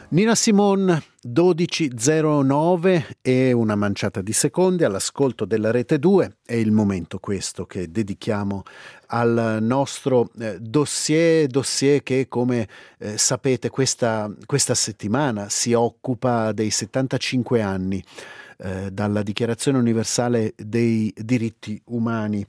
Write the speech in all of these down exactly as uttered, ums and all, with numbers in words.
Nina Simone, dodici e zero nove e una manciata di secondi all'ascolto della Rete due. È il momento questo che dedichiamo al nostro eh, dossier, dossier che come eh, sapete questa, questa settimana si occupa dei settantacinque anni eh, dalla Dichiarazione Universale dei Diritti Umani.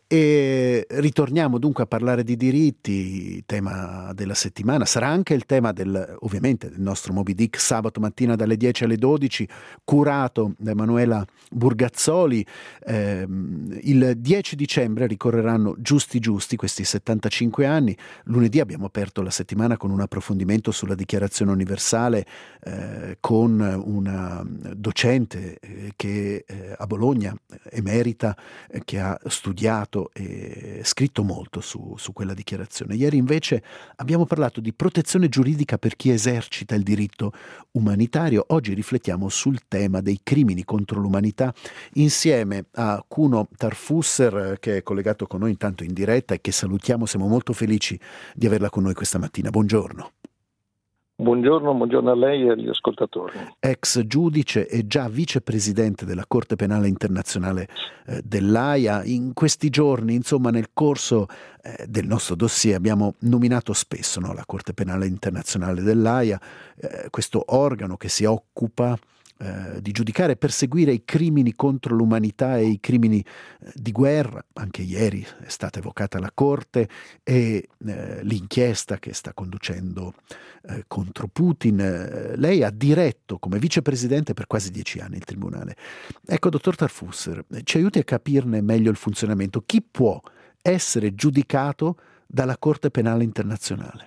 E ritorniamo dunque a parlare di diritti, tema della settimana. Sarà anche il tema del, ovviamente, del nostro Moby Dick sabato mattina dalle dieci alle dodici, curato da Emanuela Burgazzoli. Eh, il dieci dicembre ricorreranno giusti giusti questi settantacinque anni. Lunedì abbiamo aperto la settimana con un approfondimento sulla Dichiarazione Universale eh, con una docente eh, che eh, a Bologna emerita, eh, che ha studiato e scritto molto su, su quella dichiarazione. Ieri invece abbiamo parlato di protezione giuridica per chi esercita il diritto umanitario. Oggi riflettiamo sul tema dei crimini contro l'umanità insieme a Kuno Tarfusser, che è collegato con noi intanto in diretta e che salutiamo. Siamo molto felici di averla con noi questa mattina. Buongiorno. Buongiorno, buongiorno a lei e agli ascoltatori. Ex giudice e già vicepresidente della Corte Penale Internazionale eh, dell'Aia. In questi giorni, insomma, nel corso eh, del nostro dossier abbiamo nominato spesso, no, la Corte Penale Internazionale dell'Aia, eh, questo organo che si occupa eh, di giudicare e perseguire i crimini contro l'umanità e i crimini eh, di guerra. Anche ieri è stata evocata la Corte e eh, l'inchiesta che sta conducendo eh, contro Putin. Eh, lei ha diretto come vicepresidente per quasi dieci anni il Tribunale. Ecco, dottor Tarfusser, ci aiuti a capirne meglio il funzionamento. Chi può essere giudicato dalla Corte Penale Internazionale?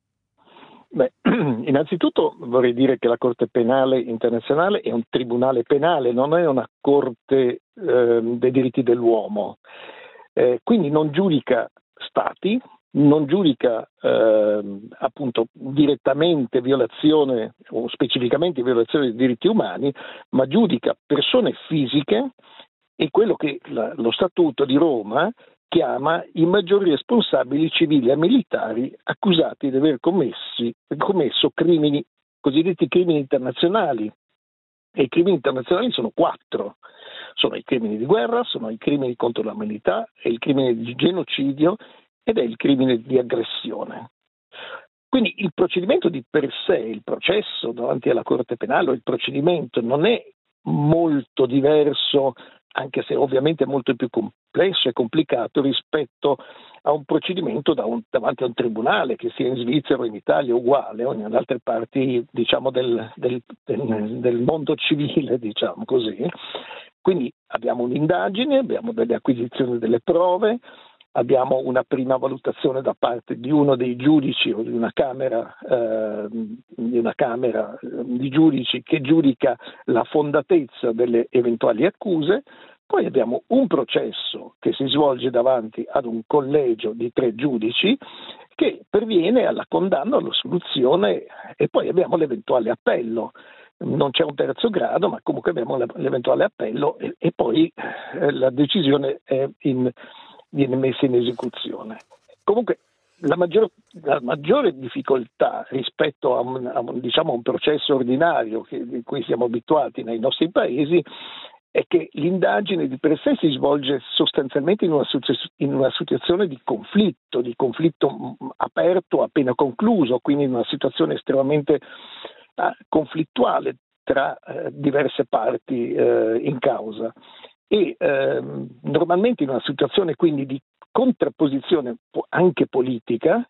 Beh, innanzitutto vorrei dire che la Corte Penale Internazionale è un tribunale penale, non è una Corte eh, dei diritti dell'uomo. Eh, quindi non giudica stati, non giudica eh, appunto direttamente violazione o specificamente violazione dei diritti umani, ma giudica persone fisiche e quello che la, lo Statuto di Roma chiama i maggiori responsabili civili e militari accusati di aver commessi, commesso crimini, cosiddetti crimini internazionali. E i crimini internazionali sono quattro. Sono i crimini di guerra, sono i crimini contro l'umanità, è il crimine di genocidio ed è il crimine di aggressione. Quindi il procedimento di per sé, il processo davanti alla Corte Penale o il procedimento non è molto diverso, anche se ovviamente è molto più complesso e complicato rispetto a un procedimento da un, davanti a un tribunale, che sia in Svizzera o in Italia uguale o in altre parti, diciamo, del, del, del, del mondo civile, diciamo così. Quindi abbiamo un'indagine, abbiamo delle acquisizioni delle prove, abbiamo una prima valutazione da parte di uno dei giudici o di una camera, eh, di una camera di giudici che giudica la fondatezza delle eventuali accuse. Poi abbiamo un processo che si svolge davanti ad un collegio di tre giudici che perviene alla condanna, all'assoluzione, e poi abbiamo l'eventuale appello. Non c'è un terzo grado, ma comunque abbiamo l'eventuale appello e, e poi eh, la decisione è in, viene messa in esecuzione. Comunque la, maggior, la maggiore difficoltà rispetto a un, a un, diciamo, a un processo ordinario che, di cui siamo abituati nei nostri paesi è che l'indagine di per sé si svolge sostanzialmente in una, in una situazione di conflitto, di conflitto aperto appena concluso, quindi in una situazione estremamente eh, conflittuale tra eh, diverse parti eh, in causa. E eh, normalmente in una situazione quindi di contrapposizione anche politica,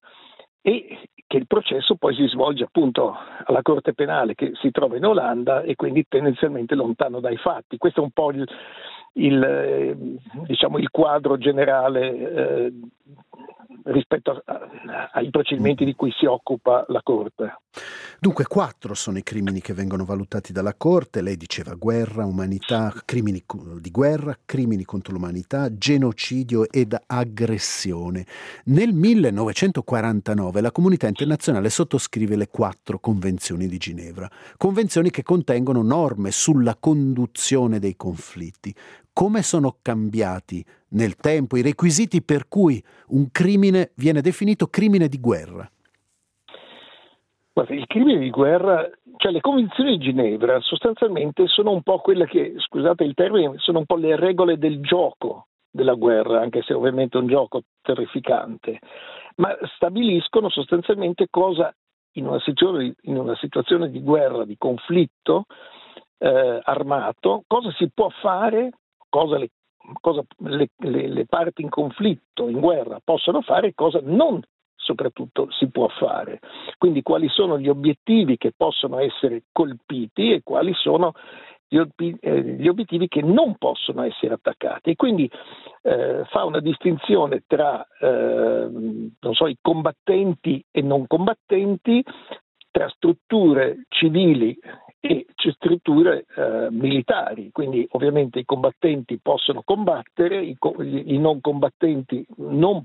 e che il processo poi si svolge appunto alla Corte Penale che si trova in Olanda e quindi tendenzialmente lontano dai fatti. Questo è un po' il, il, eh, diciamo il quadro generale eh, rispetto a, a, ai procedimenti di cui si occupa la Corte. Dunque quattro sono i crimini che vengono valutati dalla Corte. Lei diceva guerra, umanità, crimini di guerra, crimini contro l'umanità, genocidio ed aggressione. Nel millenovecentoquarantanove la comunità internazionale sottoscrive le quattro convenzioni di Ginevra, convenzioni che contengono norme sulla conduzione dei conflitti. Come sono cambiati nel tempo i requisiti per cui un crimine viene definito crimine di guerra? Guarda, il crimine di guerra, cioè le convenzioni di Ginevra sostanzialmente sono un po' quelle che, scusate il termine, sono un po' le regole del gioco della guerra, anche se ovviamente è un gioco terrificante, ma stabiliscono sostanzialmente cosa in una situazione, in una situazione di guerra, di conflitto eh, armato, cosa si può fare, cosa, le, cosa le, le, le parti in conflitto, in guerra possono fare e cosa non soprattutto si può fare. Quindi quali sono gli obiettivi che possono essere colpiti e quali sono gli, ob- eh, gli obiettivi che non possono essere attaccati. E quindi eh, fa una distinzione tra eh, non so, i combattenti e non combattenti, tra strutture civili e strutture eh, militari, quindi ovviamente i combattenti possono combattere, i, co- i non combattenti non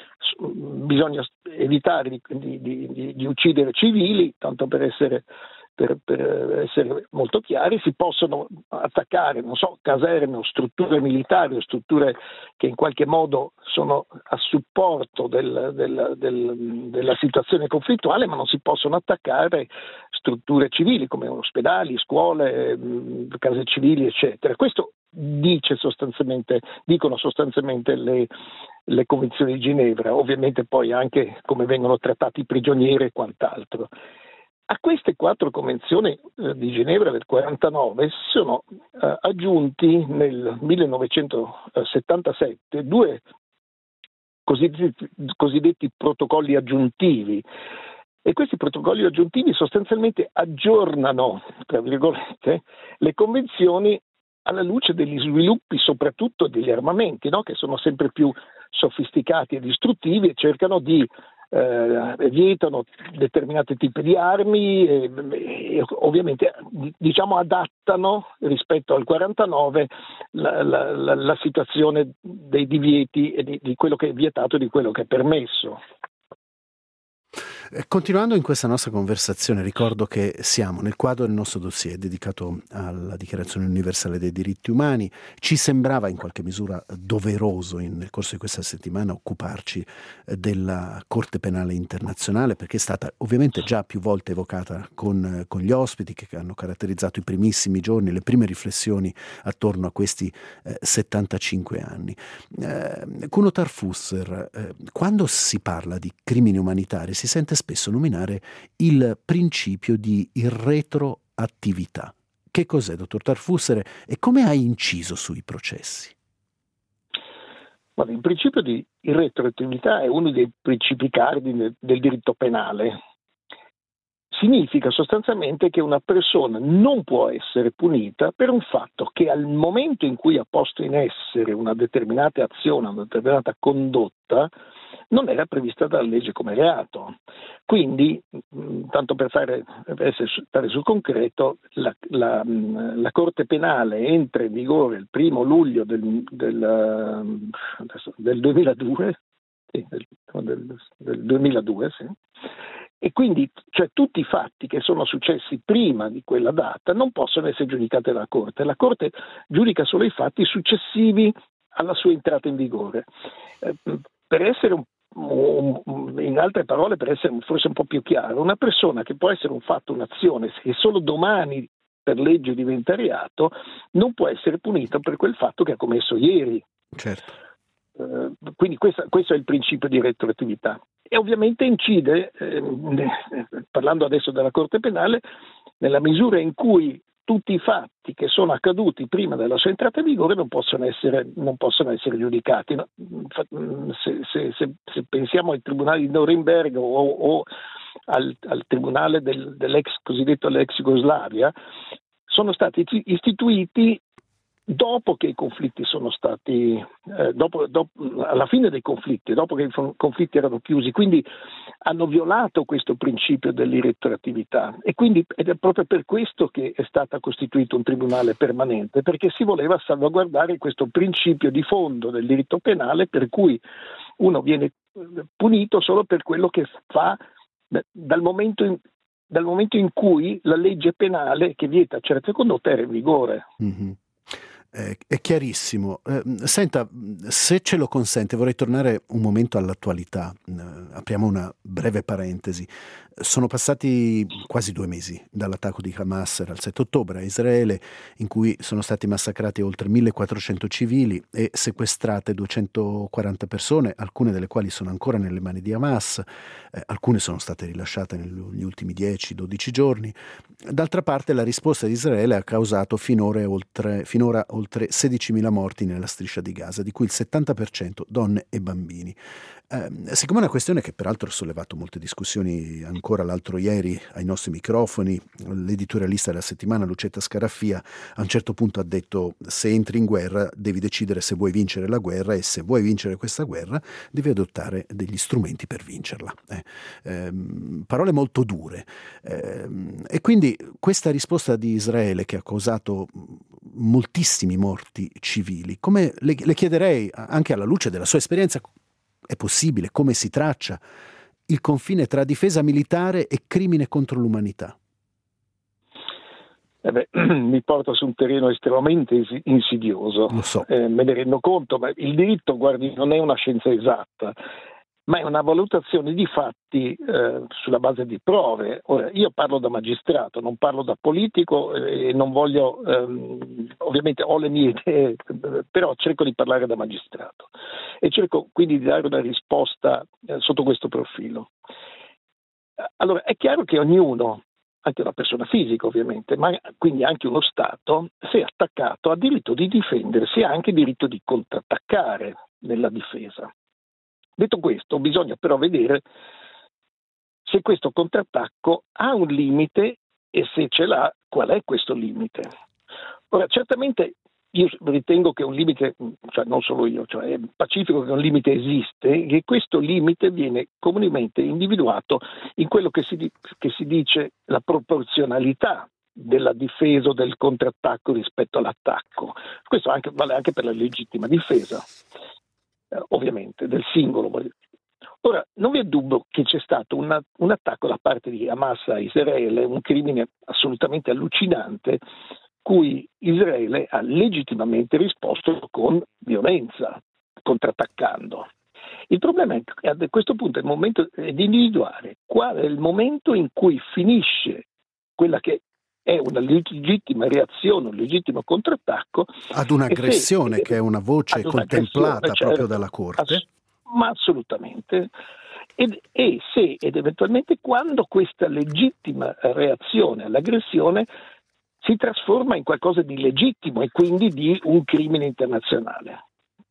bisogna evitare di, di, di, di uccidere civili, tanto per essere, per, per essere molto chiari. Si possono attaccare, non so, caserme o strutture militari o strutture che in qualche modo sono a supporto del, del, del, della situazione conflittuale, ma non si possono attaccare strutture civili come ospedali, scuole, case civili, eccetera. Questo dice sostanzialmente, dicono sostanzialmente le, le convenzioni di Ginevra, ovviamente poi anche come vengono trattati i prigionieri e quant'altro. A queste quattro convenzioni eh, di Ginevra del quarantanove si sono eh, aggiunti nel millenovecentosettantasette due cosiddetti, cosiddetti protocolli aggiuntivi. E questi protocolli aggiuntivi sostanzialmente aggiornano, tra virgolette, le convenzioni alla luce degli sviluppi, soprattutto degli armamenti, no? Che sono sempre più sofisticati e distruttivi e cercano di eh, vietano determinati tipi di armi e, e ovviamente diciamo adattano rispetto al quarantanove la, la, la, la situazione dei divieti e di, di quello che è vietato e di quello che è permesso. Continuando in questa nostra conversazione, ricordo che siamo nel quadro del nostro dossier dedicato alla Dichiarazione Universale dei Diritti Umani. Ci sembrava in qualche misura doveroso in, nel corso di questa settimana occuparci della Corte Penale Internazionale, perché è stata ovviamente già più volte evocata con, con gli ospiti che hanno caratterizzato i primissimi giorni, le prime riflessioni attorno a questi eh, settantacinque anni. Eh, Kuno Tarfusser, eh, quando si parla di crimini umanitari si sente spesso nominare il principio di irretroattività. Che cos'è, dottor Tarfusser, e come ha inciso sui processi? Guarda, il principio di irretroattività è uno dei principi cardine del diritto penale. Significa sostanzialmente che una persona non può essere punita per un fatto che al momento in cui ha posto in essere una determinata azione, una determinata condotta, non era prevista dalla legge come reato. Quindi, tanto per fare, per stare sul concreto, la, la, la Corte Penale entra in vigore il primo luglio del, del, del duemiladue, sì, del, del, del duemiladue, sì. E quindi cioè, tutti i fatti che sono successi prima di quella data non possono essere giudicati dalla Corte. La Corte giudica solo i fatti successivi alla sua entrata in vigore. Eh, per essere un in altre parole, per essere forse un po' più chiaro, una persona che può essere un fatto, un'azione, che solo domani per legge diventa reato, non può essere punita per quel fatto che ha commesso ieri. Certo. Uh, quindi questa, questo è il principio di retroattività. E ovviamente incide, eh, parlando adesso della Corte Penale, nella misura in cui tutti i fatti che sono accaduti prima della sua entrata in vigore non possono essere, non possono essere giudicati. No? Se, se, se, se pensiamo ai tribunali di Norimberga o, o al, al tribunale del, dell'ex cosiddetto l'ex Jugoslavia, sono stati istituiti dopo che i conflitti sono stati, eh, dopo, dopo, alla fine dei conflitti, dopo che i conflitti erano chiusi, quindi hanno violato questo principio dell'irretroattività e quindi ed è proprio per questo che è stato costituito un tribunale permanente, perché si voleva salvaguardare questo principio di fondo del diritto penale per cui uno viene punito solo per quello che fa dal momento in, dal momento in cui la legge penale che vieta certe condotte era in vigore. Mm-hmm. È chiarissimo. Eh, senta, se ce lo consente, vorrei tornare un momento all'attualità. Eh, apriamo una breve parentesi. Sono passati quasi due mesi dall'attacco di Hamas al sette ottobre a Israele, in cui sono stati massacrati oltre millequattrocento civili e sequestrate duecentoquaranta persone, alcune delle quali sono ancora nelle mani di Hamas, eh, alcune sono state rilasciate negli ultimi dieci dodici giorni. D'altra parte la risposta di Israele ha causato finora oltre, finora oltre sedicimila morti nella striscia di Gaza, di cui il settanta per cento donne e bambini. Eh, siccome è una questione che peraltro ha sollevato molte discussioni ancora l'altro ieri ai nostri microfoni, l'editorialista della settimana Lucetta Scaraffia a un certo punto ha detto: se entri in guerra devi decidere se vuoi vincere la guerra, e se vuoi vincere questa guerra devi adottare degli strumenti per vincerla. Eh, ehm, parole molto dure. Ehm, e quindi questa risposta di Israele, che ha causato moltissimi morti civili, come le, le chiederei, anche alla luce della sua esperienza, è possibile? Come si traccia il confine tra difesa militare e crimine contro l'umanità? Eh beh, mi porta su un terreno estremamente insidioso. Lo so. Eh, me ne rendo conto, ma il diritto, guardi, non è una scienza esatta, ma è una valutazione di fatti eh, sulla base di prove. Ora, io parlo da magistrato, non parlo da politico e non voglio, ehm, ovviamente ho le mie idee, però cerco di parlare da magistrato e cerco quindi di dare una risposta eh, sotto questo profilo. Allora, è chiaro che ognuno, anche una persona fisica ovviamente, ma quindi anche uno Stato, se attaccato ha diritto di difendersi e ha anche diritto di contrattaccare nella difesa. Detto questo, bisogna però vedere se questo contrattacco ha un limite e se ce l'ha, qual è questo limite. Ora, certamente io ritengo che un limite, cioè non solo io, cioè è pacifico che un limite esiste e che questo limite viene comunemente individuato in quello che si, che si dice la proporzionalità della difesa o del contrattacco rispetto all'attacco. Questo anche, vale anche per la legittima difesa. Eh, ovviamente del singolo. Ora, non vi è dubbio che c'è stato una, un attacco da parte di Hamas a Israele, un crimine assolutamente allucinante, cui Israele ha legittimamente risposto con violenza, contrattaccando. Il problema è che a questo punto è il momento di individuare qual è il momento in cui finisce quella che è una legittima reazione, un legittimo contrattacco. Ad un'aggressione, se, che è una voce contemplata certo, proprio dalla Corte. Ass- ma assolutamente. Ed, e se ed eventualmente quando questa legittima reazione all'aggressione si trasforma in qualcosa di legittimo e quindi di un crimine internazionale.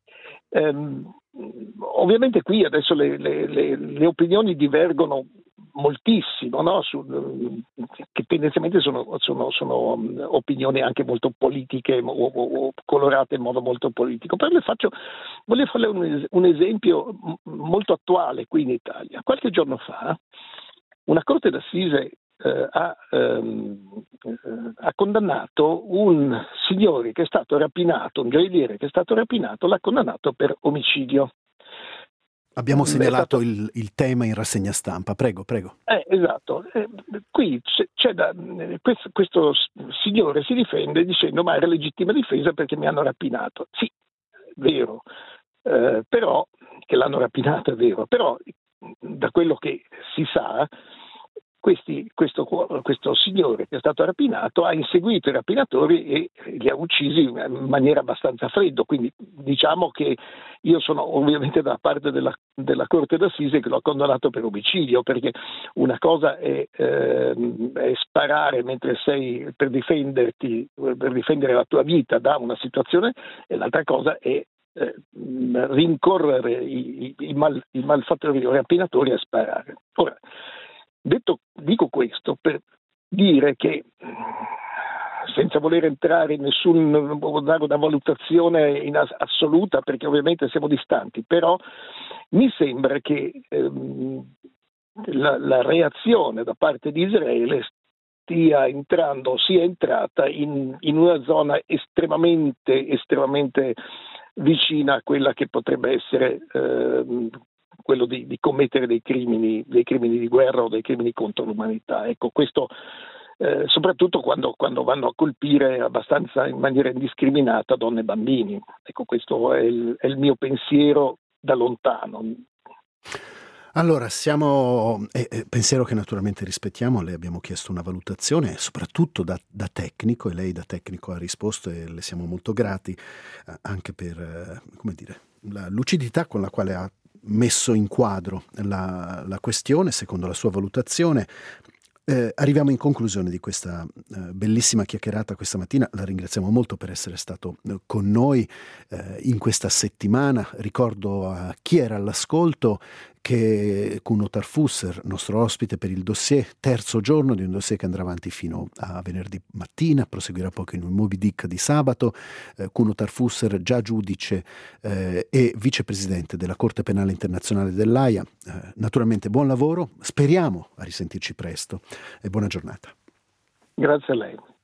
Um, ovviamente qui adesso le, le, le, le opinioni divergono moltissimo, no? Su, che tendenzialmente sono, sono, sono opinioni anche molto politiche o, o, o colorate in modo molto politico. Però le faccio, voglio fare un, un esempio molto attuale qui in Italia. Qualche giorno fa una corte d'assise eh, ha, ehm, ha condannato un signore che è stato rapinato, un gioielliere che è stato rapinato, l'ha condannato per omicidio. Abbiamo segnalato stato... il, il tema in rassegna stampa, prego, prego. Eh, esatto, eh, qui c'è, c'è da, questo, questo signore si difende dicendo ma era legittima difesa perché mi hanno rapinato. Sì, vero, eh, però che l'hanno rapinato è vero, però da quello che si sa Questi, questo, questo signore che è stato rapinato ha inseguito i rapinatori e li ha uccisi in maniera abbastanza fredda, quindi diciamo che io sono ovviamente dalla parte della, della Corte d'Assise che l'ho condannato per omicidio, perché una cosa è, eh, è sparare mentre sei per difenderti, per difendere la tua vita da una situazione, e l'altra cosa è eh, rincorrere i, i, i, mal, i malfattori o rapinatori a sparare. Ora, Detto, dico questo per dire che, senza voler entrare in nessun, dare una valutazione in assoluta, perché ovviamente siamo distanti, però mi sembra che ehm, la, la reazione da parte di Israele stia entrando, sia entrata in, in una zona estremamente, estremamente vicina a quella che potrebbe essere ehm, quello di, di commettere dei crimini, dei crimini di guerra o dei crimini contro l'umanità. Ecco, questo eh, soprattutto quando, quando vanno a colpire abbastanza in maniera indiscriminata donne e bambini. Ecco, questo è il, è il mio pensiero da lontano. Allora, siamo, eh, eh, pensiero che naturalmente rispettiamo, le abbiamo chiesto una valutazione, soprattutto da, da tecnico, e lei da tecnico ha risposto e le siamo molto grati, eh, anche per, eh, come dire, la lucidità con la quale ha messo in quadro la, la questione, secondo la sua valutazione. Eh, arriviamo in conclusione di questa eh, bellissima chiacchierata questa mattina. La ringraziamo molto per essere stato eh, con noi eh, in questa settimana. Ricordo a chi era all'ascolto che Kuno Tarfusser, nostro ospite per il dossier, terzo giorno di un dossier che andrà avanti fino a venerdì mattina, proseguirà poi in un Moby Dick di sabato. eh, Kuno Tarfusser, già giudice eh, e vicepresidente della Corte Penale Internazionale dell'Aia. Eh, naturalmente buon lavoro, speriamo a risentirci presto e buona giornata. Grazie a lei.